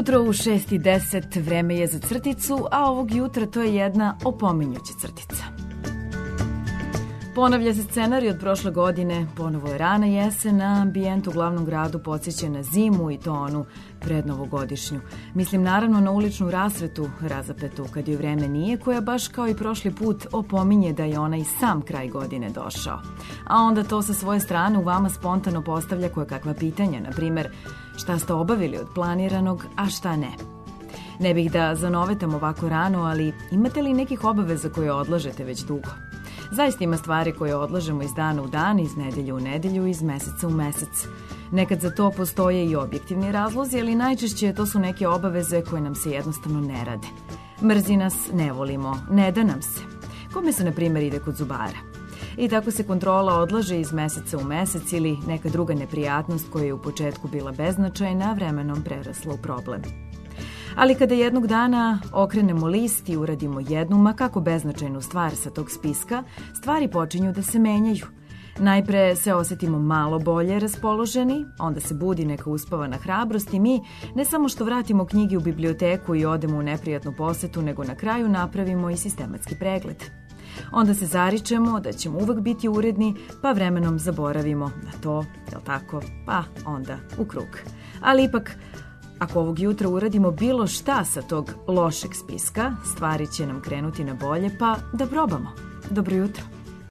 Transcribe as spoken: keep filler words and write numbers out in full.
Jutro u šest i deset vreme je za crticu, a ovog jutra to je jedna opominjuća crtica. Ponavlja se scenarij od prošle godine, ponovo je rana jesen, a ambijent u glavnom gradu podsjeća na zimu i to onu prednovogodišnju. Mislim naravno na uličnu rasvetu razapetu kad joj vreme nije, koja baš kao i prošli put opominje da je ona i sam kraj godine došao. A onda to sa svoje strane u vama spontano postavlja koje kakva pitanja, na primer šta ste obavili od planiranog, a šta ne. Ne bih da zanovetam ovako rano, ali imate li nekih obaveza koje odlažete već dugo? Zaista ima stvari koje odlažemo iz dana u dan, iz nedelje u nedelju, iz meseca u mesec. Nekad za to postoje i objektivni razlozi, ali najčešće to su neke obaveze koje nam se jednostavno ne rade. Mrzi nas, ne volimo, ne da nam se. Kome se, na primjer, ide kod zubara? I tako se kontrola odlaže iz meseca u mesec ili neka druga neprijatnost koja je u početku bila beznačajna, vremenom prerasla u problem. Ali kada jednog dana okrenemo list i uradimo jednu, ma kako beznačajnu stvar sa tog spiska, stvari počinju da se menjaju. Najpre se osetimo malo bolje raspoloženi, onda se budi neka uspavana hrabrost i mi ne samo što vratimo knjige u biblioteku i odemo u neprijatnu posetu, nego na kraju napravimo i sistematski pregled. Onda se zaričemo da ćemo uvek biti uredni, pa vremenom zaboravimo na to, jel tako, pa onda u krug. Ali ipak, ako ovog jutra uradimo bilo šta sa tog lošeg spiska, stvari će nam krenuti na bolje, pa da probamo. Dobro jutro.